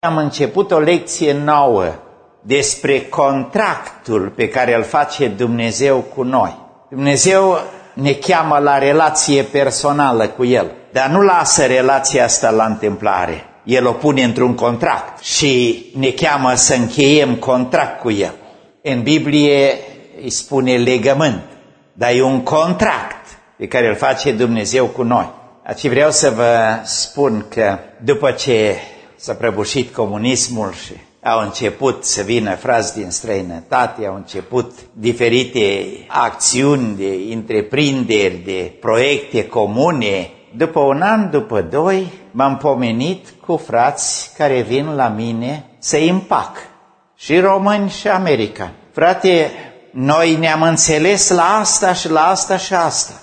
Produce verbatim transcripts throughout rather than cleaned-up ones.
Am început o lecție nouă despre contractul pe care îl face Dumnezeu cu noi. Dumnezeu ne cheamă la relație personală cu El, dar nu lasă relația asta la întâmplare. El o pune într-un contract și ne cheamă să încheiem contract cu El. În Biblie îi spune legământ, dar e un contract pe care îl face Dumnezeu cu noi. Aici vreau să vă spun că după ce s-a prăbușit comunismul și au început să vină frați din străinătate, au început diferite acțiuni de întreprinderi, de proiecte comune. După un an, după doi, m-am pomenit cu frați care vin la mine să împac, și români și americani. Frate, noi ne-am înțeles la asta și la asta și asta.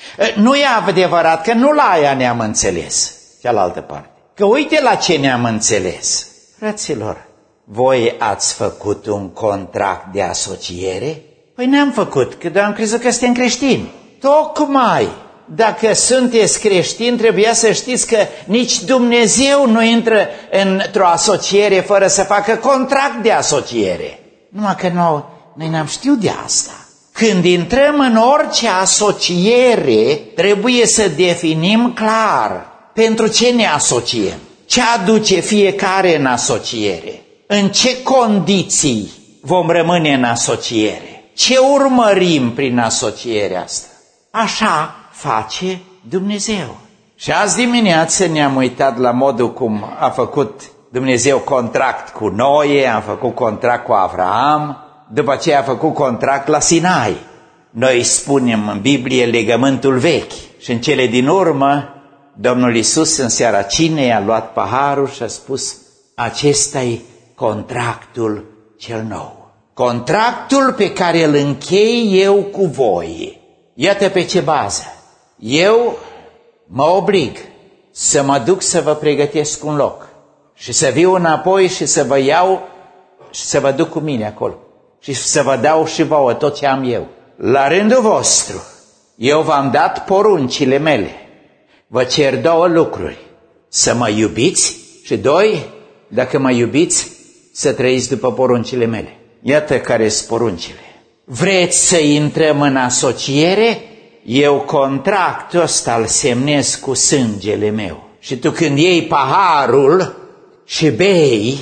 Nu e adevărat că nu la aia ne-am înțeles, cealaltă parte. Că uite la ce ne-am înțeles. Fraților, voi ați făcut un contract de asociere? Păi ne-am făcut, că am crezut că suntem creștini. Tocmai, dacă sunteți creștini, trebuia să știți că nici Dumnezeu nu intră într-o asociere fără să facă contract de asociere. Numai că noi, noi n-am știut de asta. Când intrăm în orice asociere, trebuie să definim clar pentru ce ne asociem, ce aduce fiecare în asociere, în ce condiții vom rămâne în asociere, ce urmărim prin asocierea asta. Așa face Dumnezeu. Și azi dimineață ne-am uitat la modul cum a făcut Dumnezeu contract cu Noe, a făcut contract cu Avraam, după aceea a făcut contract la Sinai. Noi spunem în Biblie legământul vechi și în cele din urmă Domnul Iisus în seara cinei a luat paharul și a spus: acesta-i contractul cel nou. Contractul pe care îl închei eu cu voi. Iată pe ce bază. Eu mă oblig să mă duc să vă pregătesc un loc și să viu înapoi și să vă iau și să vă duc cu mine acolo și să vă dau și vouă tot ce am eu. La rândul vostru, eu v-am dat poruncile mele. Vă cer două lucruri: să mă iubiți și doi, dacă mă iubiți, să trăiți după poruncile mele. Iată care sunt poruncile. Vreți să intrăm în asociere? Eu contractul ăsta îl semnez cu sângele meu. Și tu când iei paharul și bei,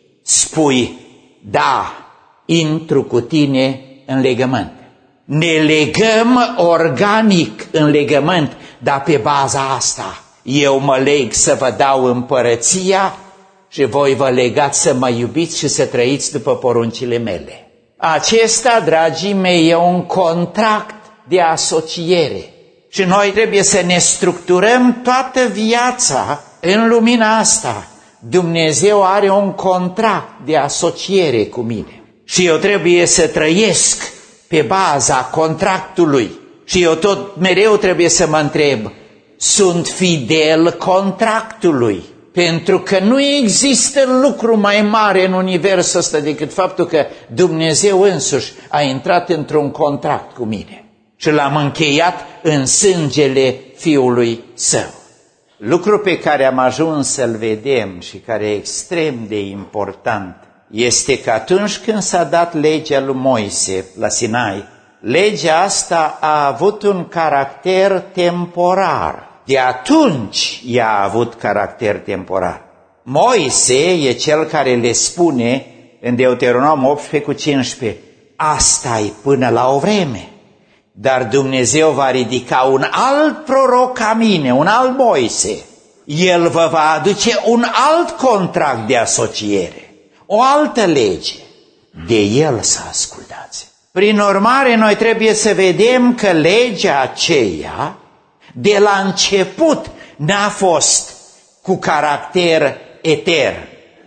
spui: da, intru cu tine în legământ. Ne legăm organic în legământ, dar pe baza asta eu mă leg să vă dau împărăția și voi vă legați să mă iubiți și să trăiți după poruncile mele. Acesta, dragii mei, e un contract de asociere și noi trebuie să ne structurăm toată viața în lumina asta. Dumnezeu are un contract de asociere cu mine și eu trebuie să trăiesc pe baza contractului. Și eu tot mereu trebuie să mă întreb: sunt fidel contractului? Pentru că nu există lucru mai mare în universul ăsta decât faptul că Dumnezeu însuși a intrat într-un contract cu mine și l-am încheiat în sângele Fiului Său. Lucru pe care am ajuns să-l vedem și care e extrem de important este că atunci când s-a dat legea lui Moise la Sinai, legea asta a avut un caracter temporar. De atunci ea a avut caracter temporar. Moise e cel care le spune în Deuteronom optsprezece cu cincisprezece: asta-i până la o vreme, dar Dumnezeu va ridica un alt proroc ca mine, un alt Moise. El vă va aduce un alt contract de asociere, o altă lege. De el să ascultați. Prin urmare, noi trebuie să vedem că legea aceea de la început n-a fost cu caracter etern.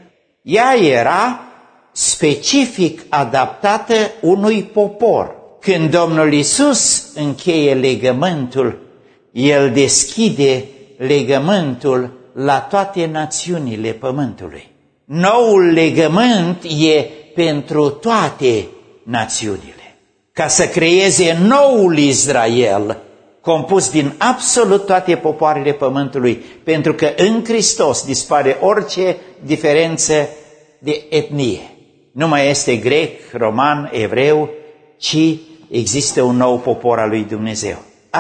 Ea era specific adaptată unui popor. Când Domnul Iisus încheie legământul, El deschide legământul la toate națiunile pământului. Noul legământ e pentru toate națiunile, ca să creeze noul Israel compus din absolut toate popoarele pământului, pentru că în Hristos dispare orice diferență de etnie. Nu mai este grec, roman, evreu, ci există un nou popor al lui Dumnezeu.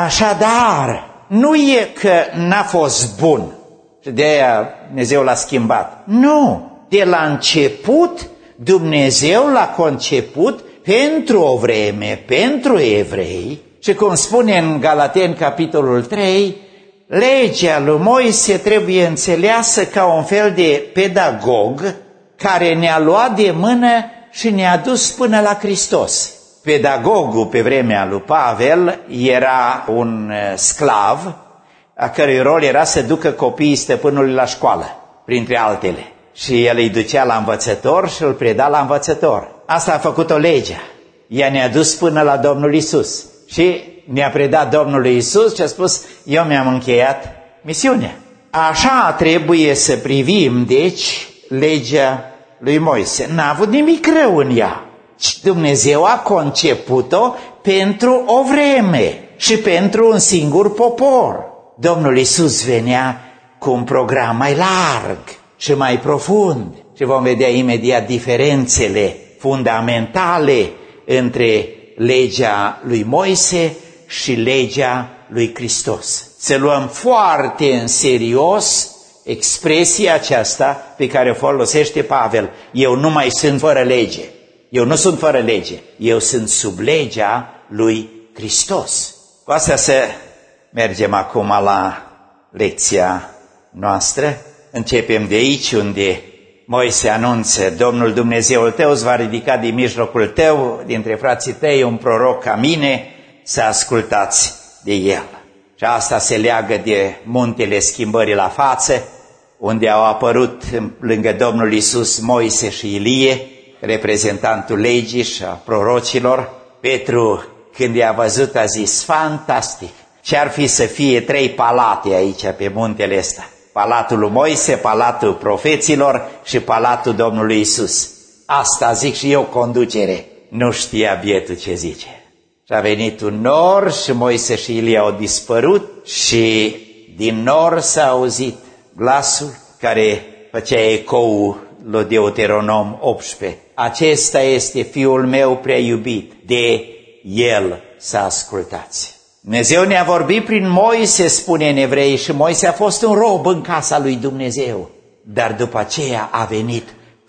Așadar, nu e că n-a fost bun și de aia Dumnezeu l-a schimbat. Nu! De la început, Dumnezeu l-a conceput pentru o vreme, pentru evrei, și cum spune în Galateni capitolul trei, legea lui Moise trebuie înțeleasă ca un fel de pedagog care ne-a luat de mână și ne-a dus până la Hristos. Pedagogul pe vremea lui Pavel era un sclav, a cărui rol era să ducă copiii stăpânului la școală, printre altele. Și el îi ducea la învățător și îl preda la învățător. Asta a făcut-o legea. Ea ne-a dus până la Domnul Iisus. Și ne-a predat Domnul Iisus și a spus, eu mi-am încheiat misiunea. Așa trebuie să privim, deci, legea lui Moise. N-a avut nimic rău în ea. Dumnezeu a conceput-o pentru o vreme și pentru un singur popor. Domnul Iisus venea cu un program mai larg și mai profund. Și vom vedea imediat diferențele fundamentale între legea lui Moise și legea lui Hristos. Să luăm foarte în serios expresia aceasta pe care o folosește Pavel. Eu nu mai sunt fără lege. Eu nu sunt fără lege. Eu sunt sub legea lui Hristos. Cu asta să mergem acum la lecția noastră. Începem de aici unde Moise anunță, Domnul Dumnezeul tău îți va ridica din mijlocul tău, dintre frații tăi, un proroc ca mine, să ascultați de el. Și asta se leagă de muntele schimbării la față, unde au apărut lângă Domnul Iisus Moise și Ilie, reprezentantul legii și a prorocilor. Petru, când i-a văzut, a zis, fantastic, ce-ar fi să fie trei palate aici pe muntele ăsta? Palatul lui Moise, palatul profeților și palatul Domnului Iisus. Asta zic și eu, conducere. Nu știa bietul ce zice. Și a venit un nor și Moise și Ilie au dispărut și din nor s-a auzit glasul care făcea ecoul lui Deuteronom optsprezece. Acesta este fiul meu prea iubit, de el să ascultați. Dumnezeu ne-a vorbit prin Moise, spune în Evrei, și Moise a fost un rob în casa lui Dumnezeu. Dar după aceea a venit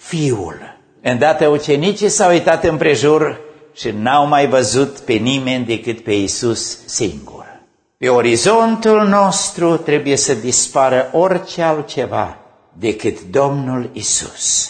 Fiul. Îndată ucenicii s-au uitat împrejur și n-au mai văzut pe nimeni decât pe Iisus singur. Pe orizontul nostru trebuie să dispară orice altceva decât Domnul Iisus.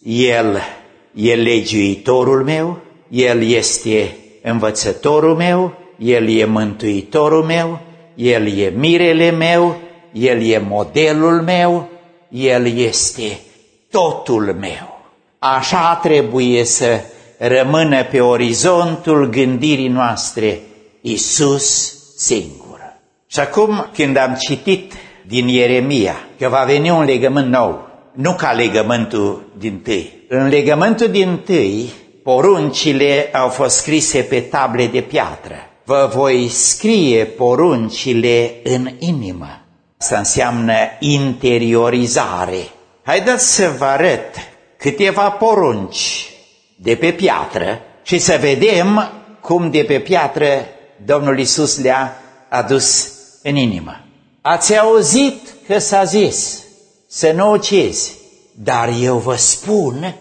El e legiuitorul meu, El este învățătorul meu, El e mântuitorul meu, El e mirele meu, El e modelul meu, El este totul meu. Așa trebuie să rămână pe orizontul gândirii noastre Iisus singur. Și acum, când am citit din Ieremia că va veni un legământ nou, nu ca legământul dintâi. În legământul dintâi, poruncile au fost scrise pe table de piatră. Vă voi scrie poruncile în inimă. Asta înseamnă interiorizare. Haideți să vă arăt câteva porunci de pe piatră și să vedem cum de pe piatră Domnul Iisus le-a adus în inimă. Ați auzit că s-a zis să nu ucizi, dar eu vă spun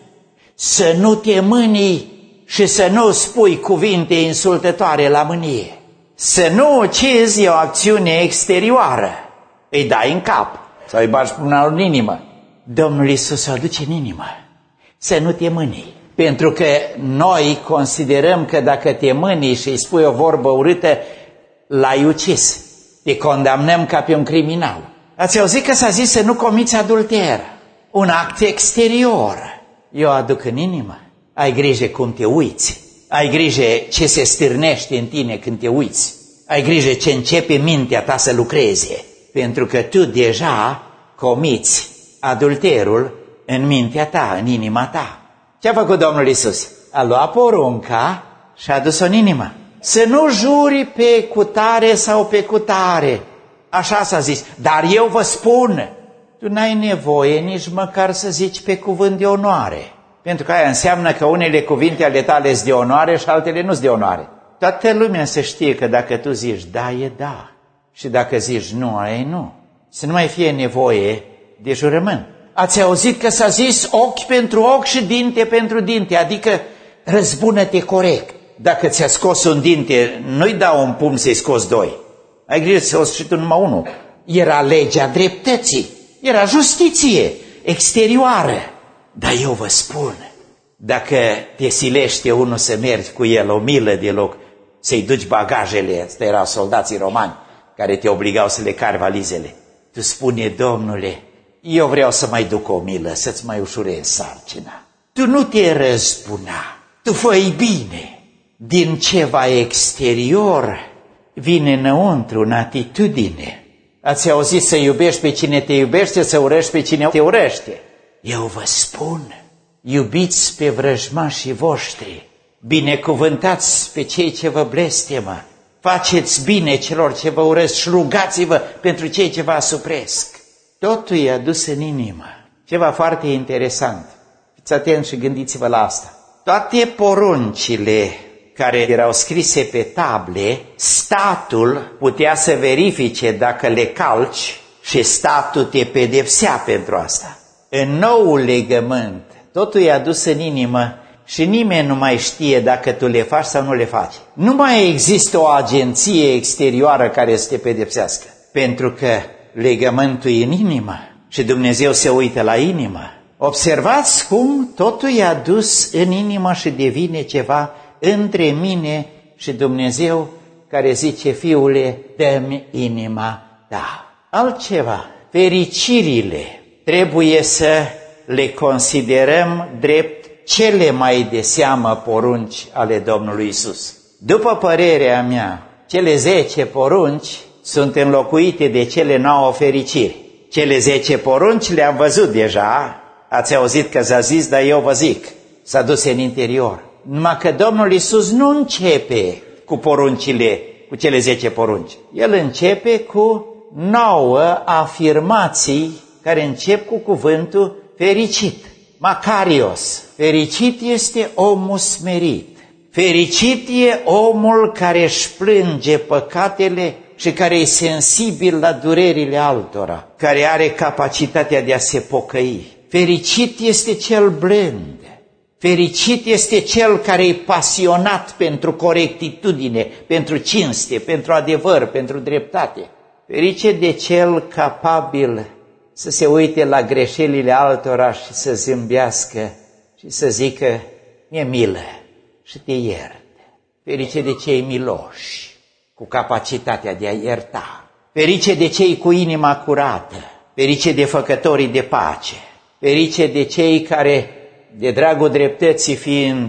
să nu te mânii și să nu spui cuvinte insultătoare la mânie. Să nu ucizi e o acțiune exterioară. Îi dai în cap sau îi bagi până în inimă. Domnul Iisus o aduce în inimă. Să nu te mânii. Pentru că noi considerăm că dacă te mânii și îi spui o vorbă urâtă, l-ai ucis. Te condamnăm ca pe un criminal. Ați auzit că s-a zis să nu comiți adulter. Un act exterior. Eu aduc în inimă. Ai grijă cum te uiți. Ai grijă ce se stârnește în tine când te uiți. Ai grijă ce începe mintea ta să lucreze. Pentru că tu deja comiți adulterul în mintea ta, în inima ta. Ce a făcut Domnul Iisus? A luat porunca și a dus-o în inimă. să nu juri pe cutare sau pe cutare. Așa s-a zis. Dar eu vă spun, tu n-ai nevoie nici măcar să zici pe cuvânt de onoare. Pentru că aia înseamnă că unele cuvinte ale tale sunt de onoare și altele nu sunt de onoare. Toată lumea să știe că dacă tu zici da, e da. Și dacă zici nu, aia e nu. Să nu mai fie nevoie de jurământ. Ați auzit că s-a zis ochi pentru ochi și dinte pentru dinte, adică răzbună-te corect. Dacă ți-a scos un dinte, nu-i dau un pumn să-i scoți doi. Ai grijă să o și tu numai unul. Era legea dreptății, era justiție exterioară. Dar eu vă spun, dacă te silește unul să mergi cu el o milă de loc, să-i duci bagajele, ăsta erau soldații romani care te obligau să le cari valizele. Tu spune, Domnule, eu vreau să mai duc o milă, să-ți mai ușurez sarcina. Tu nu te răzbuna, tu fă-i bine. Din ceva exterior vine înăuntru în atitudine. Ați auzit să iubești pe cine te iubește, să urăști pe cine te urăște. Eu vă spun, iubiți pe vrăjmașii voștri, binecuvântați pe cei ce vă blestemă, faceți bine celor ce vă urăsc și rugați-vă pentru cei ce vă asupresc. Totul e adus în inimă. Ceva foarte interesant. Fiți atenți și gândiți-vă la asta. Toate poruncile care erau scrise pe table, statul putea să verifice dacă le calci și statul te pedepsea pentru asta. În noul legământ, totul e adus în inimă și nimeni nu mai știe dacă tu le faci sau nu le faci. Nu mai există o agenție exterioară care să te pedepsească, pentru că legământul e în inimă și Dumnezeu se uită la inimă. Observați cum totul e adus în inimă și devine ceva între mine și Dumnezeu, care zice, fiule, dă-mi inima ta. Altceva, fericirile trebuie să le considerăm drept cele mai de seamă porunci ale Domnului Isus. După părerea mea, cele zece porunci sunt înlocuite de cele nouă fericiri. Cele zece porunci le-am văzut deja, ați auzit că s-a zis, dar eu vă zic, s-a dus în interior. Numai că Domnul Iisus nu începe cu poruncile, cu cele zece porunci. El începe cu nouă afirmații care încep cu cuvântul fericit. Macarios. Fericit este omul smerit. Fericit e omul care își plânge păcatele și care e sensibil la durerile altora, care are capacitatea de a se pocăi. Fericit este cel blând. Fericit este cel care e pasionat pentru corectitudine, pentru cinste, pentru adevăr, pentru dreptate. Fericit de cel capabil să se uite la greșelile altora și să zâmbească și să zică, mi-e milă și te iert. Fericit de cei miloși, cu capacitatea de a ierta. Fericit de cei cu inima curată. Fericit de făcătorii de pace. Fericit de cei care, de dragul dreptății fiind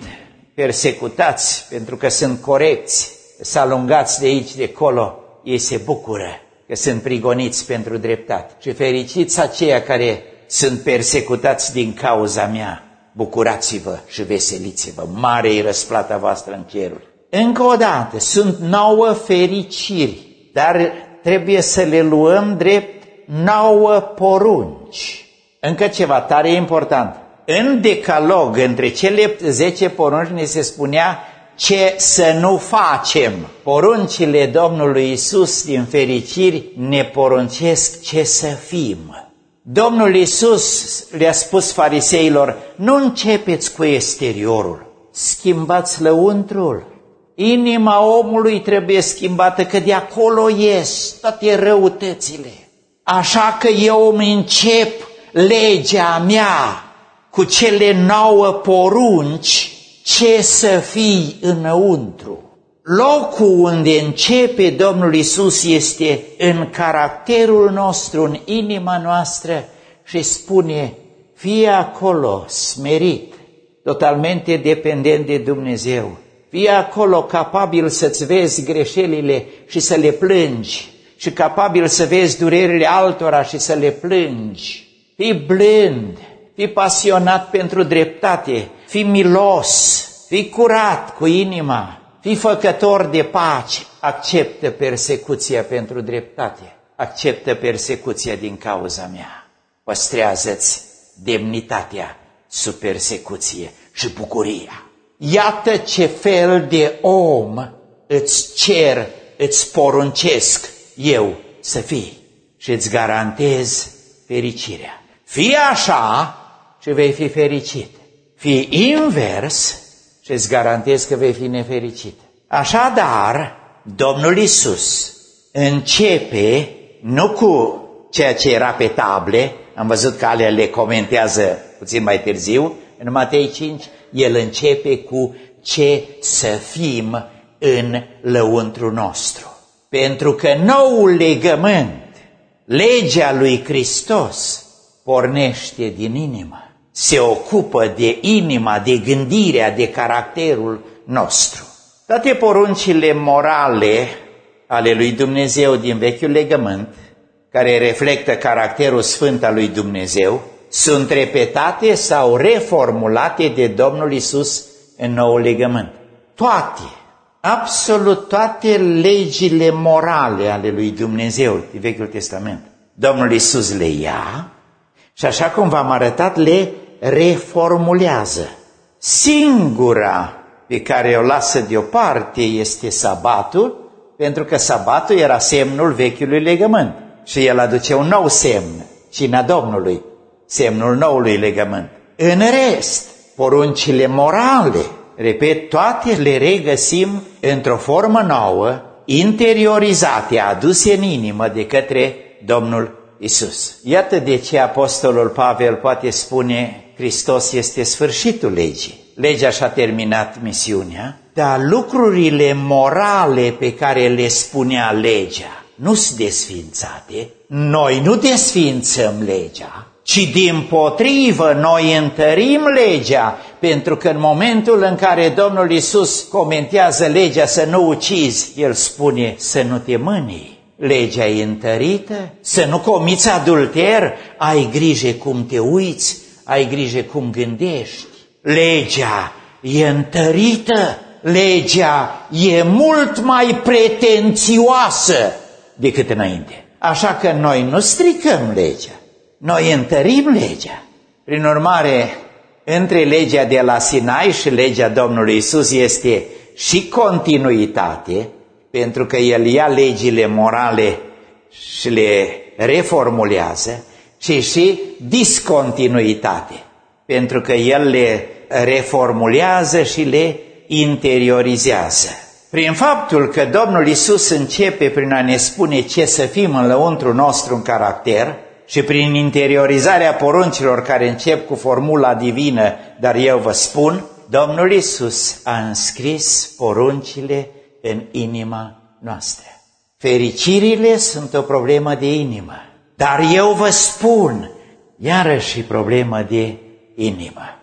persecutați pentru că sunt corecți, s-alungați de aici, de acolo, ei se bucură că sunt prigoniți pentru dreptate. Și fericiți aceia care sunt persecutați din cauza mea, bucurați-vă și veseliți-vă, mare e răsplata voastră în ceruri. Încă o dată, sunt nouă fericiri, dar trebuie să le luăm drept nouă porunci. Încă ceva tare important. În decalog, între cele zece porunci, ne se spunea ce să nu facem. Poruncile Domnului Isus din fericiri ne poruncesc ce să fim. Domnul Isus le-a spus fariseilor, nu începeți cu exteriorul, schimbați lăuntrul. Inima omului trebuie schimbată, că de acolo ies toate răutățile. Așa că eu îmi încep legea mea cu cele nouă porunci, ce să fii înăuntru. Locul unde începe Domnul Isus este în caracterul nostru, în inima noastră și spune, fie acolo smerit, totalmente dependent de Dumnezeu, fie acolo capabil să-ți vezi greșelile și să le plângi și capabil să vezi durerile altora și să le plângi. Fii blând, fii pasionat pentru dreptate, fii milos, fii curat cu inima, fii făcător de pace, acceptă persecuția pentru dreptate, acceptă persecuția din cauza mea, păstrează-ți demnitatea sub persecuție și bucuria. Iată ce fel de om îți cer, îți poruncesc eu să fii și îți garantez fericirea. Fii așa și vei fi fericit. Fii invers și îți garantez că vei fi nefericit. Așadar, Domnul Iisus începe nu cu ceea ce era pe table, am văzut că alea le comentează puțin mai târziu, în Matei cinci, El începe cu ce să fim în lăuntru nostru. Pentru că noul legământ, legea lui Hristos, pornește din inimă, se ocupă de inima, de gândirea, de caracterul nostru. Toate poruncile morale ale lui Dumnezeu din Vechiul Legământ, care reflectă caracterul sfânt al lui Dumnezeu, sunt repetate sau reformulate de Domnul Iisus în Noul Legământ. Toate, absolut toate legile morale ale lui Dumnezeu din Vechiul Testament, Domnul Iisus le ia și, așa cum v-am arătat, le reformulează. Singura pe care o lasă deoparte este sabatul, pentru că sabatul era semnul Vechiului Legământ și el aduce un nou semn, cina Domnului, semnul noului legământ. În rest, poruncile morale, repet, toate le regăsim într-o formă nouă, interiorizate, aduse în inimă de către Domnul Iisus. Iată de ce Apostolul Pavel poate spune: Hristos este sfârșitul legii. Legea și-a terminat misiunea, dar lucrurile morale pe care le spunea legea nu sunt desfințate. Noi nu desfințăm legea, ci dimpotrivă noi întărim legea, pentru că în momentul în care Domnul Iisus comentează legea să nu ucizi, El spune să nu te mânii. Legea e întărită, să nu comiți adulter, ai grijă cum te uiți, ai grijă cum gândești. Legea e întărită, legea e mult mai pretențioasă decât înainte. Așa că noi nu stricăm legea, noi întărim legea. Prin urmare, între legea de la Sinai și legea Domnului Iisus este și continuitate, pentru că El ia legile morale și le reformulează, și și discontinuitate, pentru că El le reformulează și le interiorizează. Prin faptul că Domnul Iisus începe prin a ne spune ce să fim în lăuntru nostru în caracter și prin interiorizarea poruncilor care încep cu formula divină, dar eu vă spun, Domnul Iisus a înscris poruncile în inima noastră. Fericirile sunt o problemă de inimă, dar eu vă spun, iarăși problemă de inimă.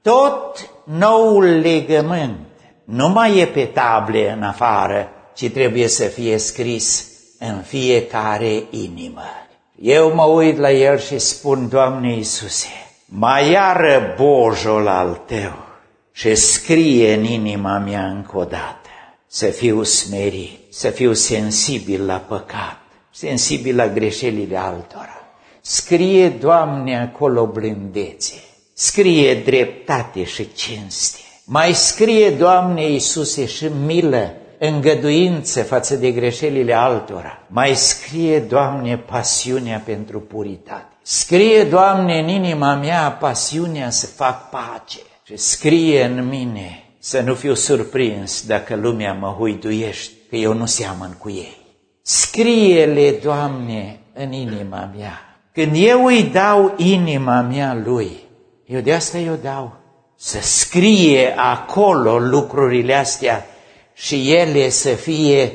Tot noul legământ nu mai e pe table în afară, ci trebuie să fie scris în fiecare inimă. Eu mă uit la el și spun: Doamne Iisuse, mai iară bojul al Tău și scrie în inima mea încă o dată să fiu smerit, să fiu sensibil la păcat, sensibil la greșelile altora. Scrie, Doamne, acolo blândețe, scrie dreptate și cinste. Mai scrie, Doamne Iisuse, și milă, îngăduință față de greșelile altora. Mai scrie, Doamne, pasiunea pentru puritate. Scrie, Doamne, în inima mea pasiunea să fac pace. Și scrie în mine să nu fiu surprins dacă lumea mă huiduiește, că eu nu seamăn cu ei. Scrie-le, Doamne, în inima mea. Când eu îi dau inima mea Lui, eu de asta eu dau, să scrie acolo lucrurile astea și ele să fie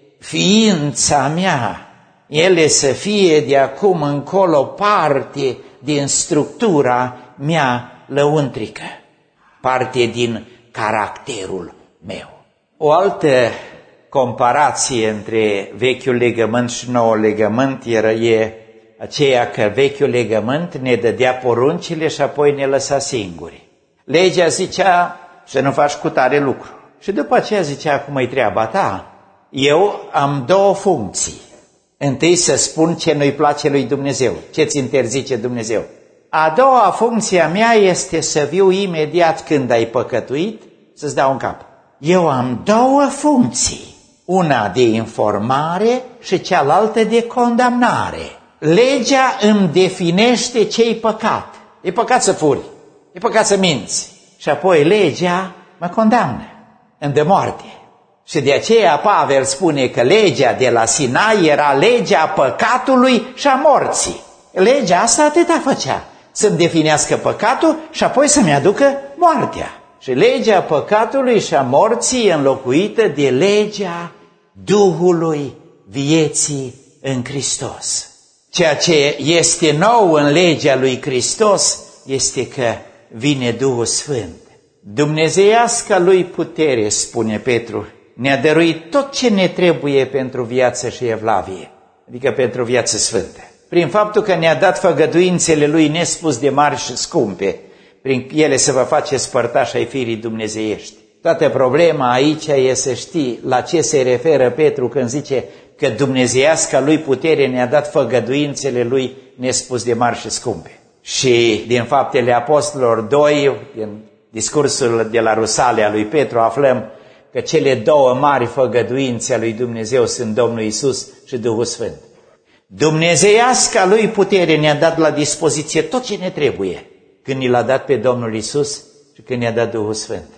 ființa mea, ele să fie de acum încolo parte din structura mea lăuntrică, parte din caracterul meu. O altă comparație între Vechiul Legământ și Noul Legământ era e aceea că Vechiul Legământ ne dădea poruncile și apoi ne lăsa singuri. Legea zicea să nu faci cu tare lucru. Și după aceea zicea, acum e treaba ta. Eu am două funcții. Întâi să spun ce nu-i place lui Dumnezeu, ce ți interzice Dumnezeu. A doua funcție a mea este să viu imediat când ai păcătuit, să-ți dau un cap. Eu am două funcții, una de informare și cealaltă de condamnare. Legea îmi definește ce-i păcat. E păcat să furi, e păcat să minți. Și apoi legea mă condamnă, îmi dă moarte. Și de aceea Pavel spune că legea de la Sinai era legea păcatului și a morții. Legea asta atâta făcea, să-mi definească păcatul și apoi să-mi aducă moartea. Și legea păcatului și a morții e înlocuită de legea Duhului vieții în Hristos. Ceea ce este nou în legea lui Hristos este că vine Duhul Sfânt. Dumnezeiasca lui putere, spune Petru, ne-a dăruit tot ce ne trebuie pentru viață și evlavie, adică pentru viață sfântă. Prin faptul că ne-a dat făgăduințele lui nespus de mari și scumpe, prin ele să vă faceți părtași ai firii dumnezeiești. Toată problema aici e să știi la ce se referă Petru când zice că dumnezeiasca lui putere ne-a dat făgăduințele lui nespus de mari și scumpe. Și din Faptele Apostolilor doi, din discursul de la Rusale a lui Petru, aflăm că cele două mari făgăduințe a lui Dumnezeu sunt Domnul Iisus și Duhul Sfânt. Dumnezeiasca lui putere ne-a dat la dispoziție tot ce ne trebuie când ni l-a dat pe Domnul Iisus și când ne-a dat Duhul Sfânt.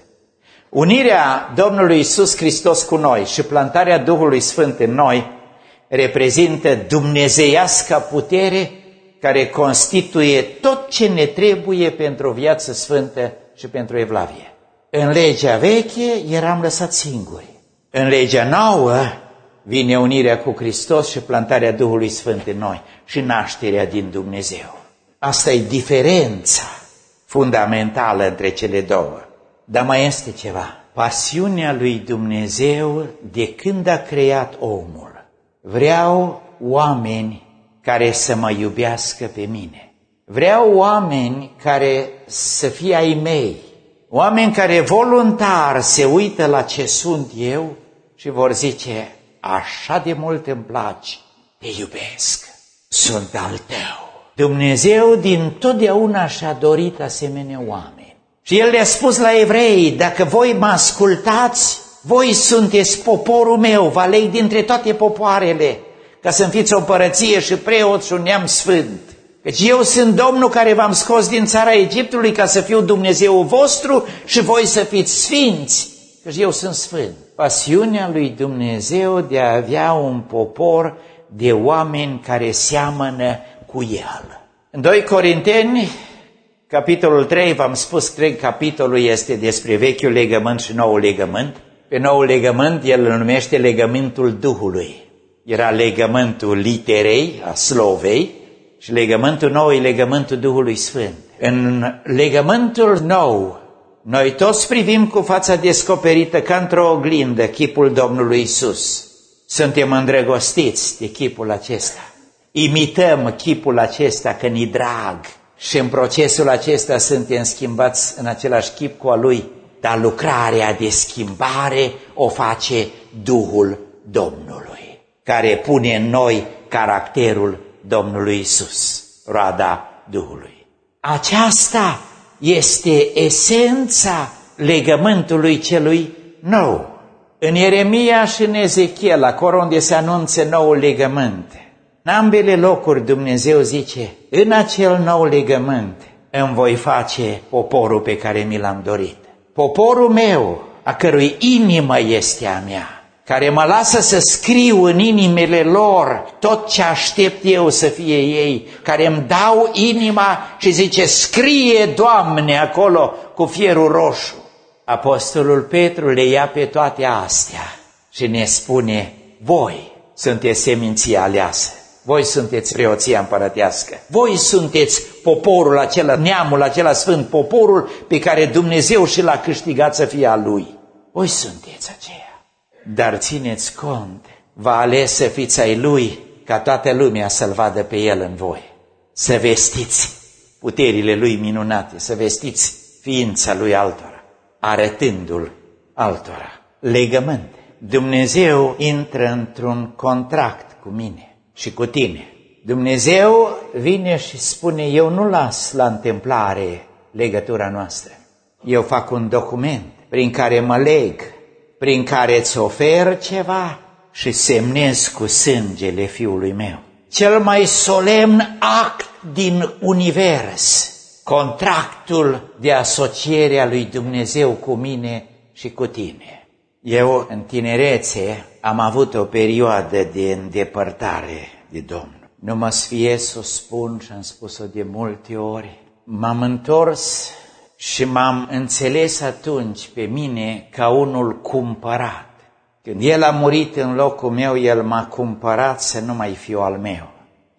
Unirea Domnului Iisus Hristos cu noi și plantarea Duhului Sfânt în noi reprezintă dumnezeiasca putere care constituie tot ce ne trebuie pentru o viață sfântă și pentru evlavie. În legea veche eram lăsați singuri. În legea nouă vine unirea cu Hristos și plantarea Duhului Sfânt în noi și nașterea din Dumnezeu. Asta e diferența fundamentală între cele două. Dar mai este ceva. Pasiunea lui Dumnezeu de când a creat omul. Vreau oameni care să mă iubească pe mine. Vreau oameni care să fie ai mei. Oameni care voluntar se uită la ce sunt eu și vor zice, așa de mult îmi placi, te iubesc, sunt al tău. Dumnezeu din totdeauna și-a dorit asemenea oameni. Și El le-a spus la evrei, dacă voi mă ascultați, voi sunteți poporul meu, vă aleg dintre toate popoarele, ca să-mi fiți o împărăție și preoți și un neam sfânt. Căci eu sunt Domnul care v-am scos din țara Egiptului ca să fiu Dumnezeul vostru și voi să fiți sfinți, căci eu sunt sfânt. Pasiunea lui Dumnezeu de a avea un popor de oameni care seamănă cu El. În doi Corinteni, capitolul trei, v-am spus, cred, capitolul este despre vechiul legământ și noul legământ. Pe noul legământ el îl numește legământul Duhului. Era legământul literei, a slovei, și legământul nou e legământul Duhului Sfânt. În legământul nou, noi toți privim cu fața descoperită ca într-o oglindă chipul Domnului Iisus. Suntem îndrăgostiți de chipul acesta. Imităm chipul acesta că ni drag și în procesul acesta suntem schimbați în același chip cu a Lui. Dar lucrarea de schimbare o face Duhul Domnului, care pune în noi caracterul Domnului Iisus, roada Duhului. Aceasta este esența legământului celui nou. În Ieremia și în Ezechiel, acolo unde se anunță noul legământ, în ambele locuri Dumnezeu zice, în acel nou legământ îmi voi face poporul pe care mi l-am dorit. Poporul meu, a cărui inimă este a mea, care mă lasă să scriu în inimile lor tot ce aștept eu să fie ei, care îmi dau inima și zice, scrie, Doamne, acolo cu fierul roșu. Apostolul Petru le ia pe toate astea și ne spune, voi sunteți seminția aleasă, voi sunteți preoția împărătească, voi sunteți poporul acela, neamul acela sfânt, poporul pe care Dumnezeu și l-a câștigat să fie al Lui. Voi sunteți aceia. Dar țineți cont, v-a ales să fiți ai Lui, ca toată lumea să-L vadă pe El în voi. Să vestiți puterile Lui minunate, să vestiți ființa Lui altora, arătându-L altora. Legământ. Dumnezeu intră într-un contract cu mine și cu tine. Dumnezeu vine și spune, eu nu las la întâmplare legătura noastră. Eu fac un document prin care mă leg, prin care îți ofer ceva și semnez cu sângele Fiului meu. Cel mai solemn act din univers, contractul de asociere a lui Dumnezeu cu mine și cu tine. Eu, în tinerețe, am avut o perioadă de îndepărtare de Domnul. Nu mă sfiez să o spun și am spus-o de multe ori. M-am întors și m-am înțeles atunci pe mine ca unul cumpărat. Când El a murit în locul meu, El m-a cumpărat să nu mai fiu al meu.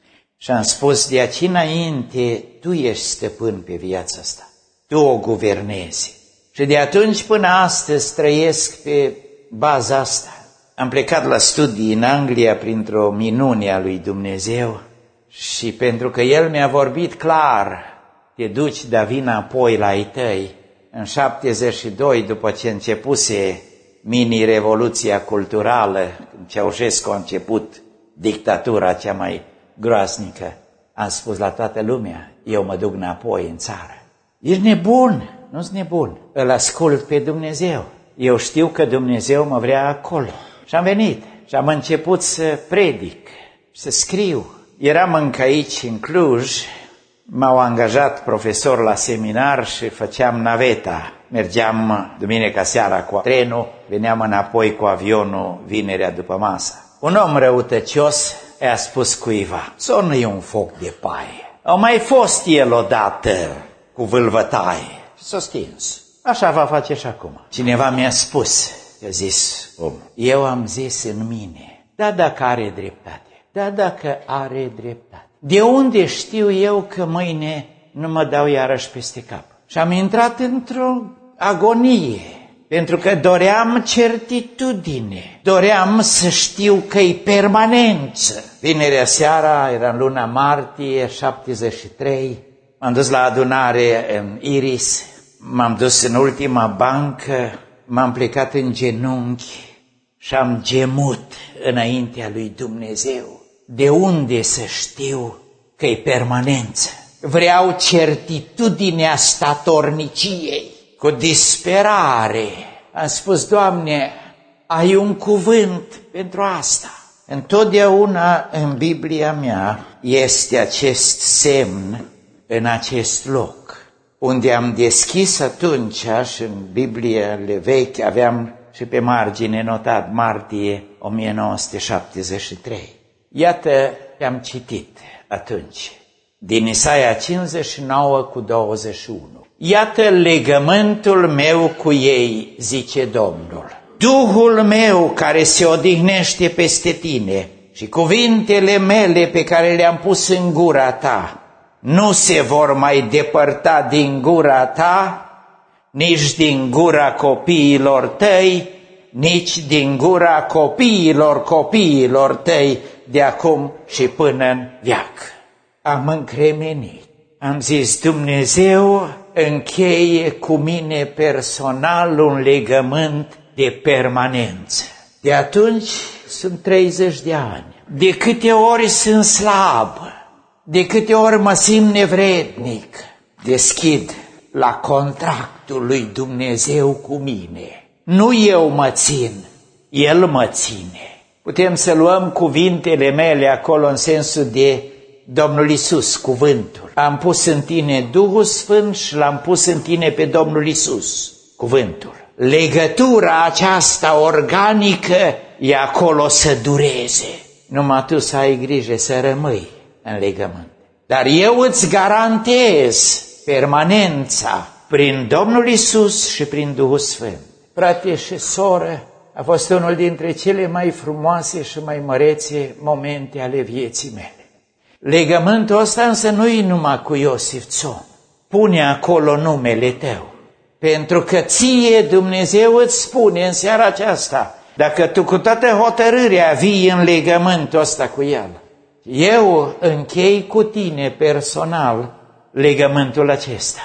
Și am spus, de aici înainte, Tu ești stăpân pe viața asta. Tu o guvernezi. Și de atunci până astăzi trăiesc pe baza asta. Am plecat la studii în Anglia printr-o minune a lui Dumnezeu și pentru că El mi-a vorbit clar, te duci, dar vin apoi la ai tăi. În șaptezeci și doi, după ce începuse mini-revoluția culturală, când Ceaușescu a început dictatura cea mai groaznică, am spus la toată lumea, eu mă duc înapoi în țară. Ești nebun, nu-s nebun, îl ascult pe Dumnezeu. Eu știu că Dumnezeu mă vrea acolo. Și am venit și am început să predic, să scriu. Eram încă aici, în Cluj, m-au angajat profesor la seminar și făceam naveta. Mergeam duminica seara cu trenul, veneam înapoi cu avionul vinerea după masă. Un om răutăcios i-a spus cuiva, sonă-i un foc de paie. Au mai fost el odată cu vâlvătaie și s-a stins. Așa va face și acum. Cineva mi-a spus, i-a zis om, eu am zis în mine, da dacă are dreptate, da dacă are dreptate. De unde știu eu că mâine nu mă dau iarăși peste cap? Și am intrat într-o agonie, pentru că doream certitudine, doream să știu că-i permanență. Vinerea seara, era în luna martie, șaptezeci și trei, m-am dus la adunare în Iris, m-am dus în ultima bancă, m-am plecat în genunchi și am gemut înaintea lui Dumnezeu. De unde să știu că-i permanență? Vreau certitudinea statorniciei. Cu disperare am spus, Doamne, ai un cuvânt pentru asta. Întotdeauna în Biblia mea este acest semn în acest loc, unde am deschis atunci și în Bibliile vechi aveam și pe margine notat martie o mie nouă sute șaptezeci și trei. Iată ce am citit atunci, din Isaia cincizeci și nouă cu douăzeci și unu. Iată legământul meu cu ei, zice Domnul. Duhul meu care se odihnește peste tine și cuvintele mele pe care le-am pus în gura ta nu se vor mai depărta din gura ta, nici din gura copiilor tăi, nici din gura copiilor copiilor tăi, de acum și până în veac. Am încremenit. Am zis, Dumnezeu încheie cu mine personal un legământ de permanență. De atunci sunt treizeci de ani. De câte ori sunt slab, de câte ori mă simt nevrednic, deschid la contractul lui Dumnezeu cu mine. Nu eu mă țin, El mă ține. Putem să luăm cuvintele mele acolo în sensul de Domnul Iisus, cuvântul. Am pus în tine Duhul Sfânt și l-am pus în tine pe Domnul Iisus, cuvântul. Legătura aceasta organică e acolo să dureze. Numai tu să ai grijă să rămâi în legământ. Dar eu îți garantez permanența prin Domnul Iisus și prin Duhul Sfânt. Frate și soră, a fost unul dintre cele mai frumoase și mai mărețe momente ale vieții mele. Legământul ăsta însă nu-i numai cu Iosif Țom. Pune acolo numele tău. Pentru că ție Dumnezeu îți spune în seara aceasta, dacă tu cu toată hotărârea vii în legământul ăsta cu El, eu închei cu tine personal legământul acesta.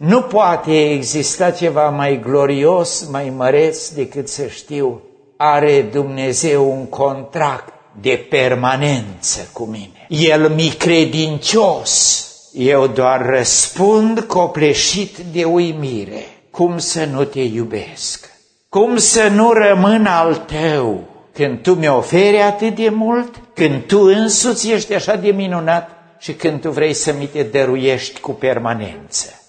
Nu poate exista ceva mai glorios, mai măreț decât să știu, are Dumnezeu un contract de permanență cu mine. El mi credincios. Eu doar răspund copleșit de uimire. Cum să nu te iubesc? Cum să nu rămân al tău când tu mi oferi atât de mult, când tu însuți ești așa de minunat și când tu vrei să mi te dăruiești cu permanență?